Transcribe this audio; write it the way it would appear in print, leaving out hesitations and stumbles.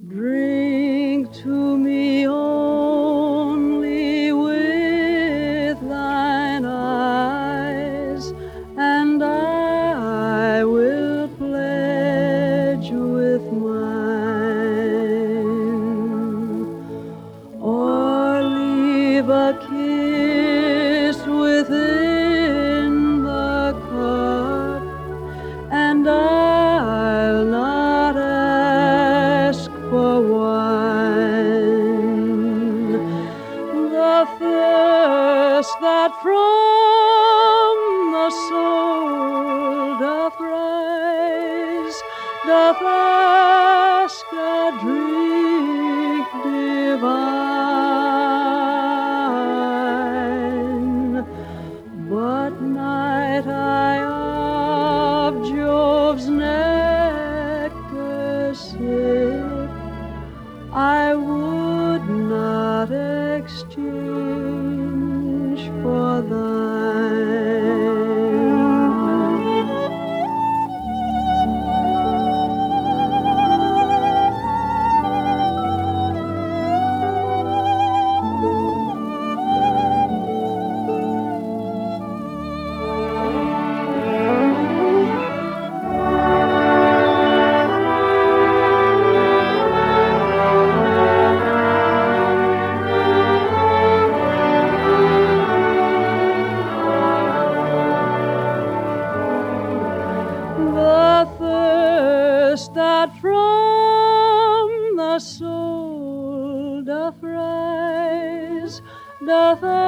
Drink to me only with thine eyes, and I will pledge with mine, or leave a kiss within the cup, and I'll not ask for wine. The thirst that from the soul doth rise doth ask a drink divine. But might I of Jove's nectar sip, I would not exchange for thine. The thirst that from the soul doth rise doth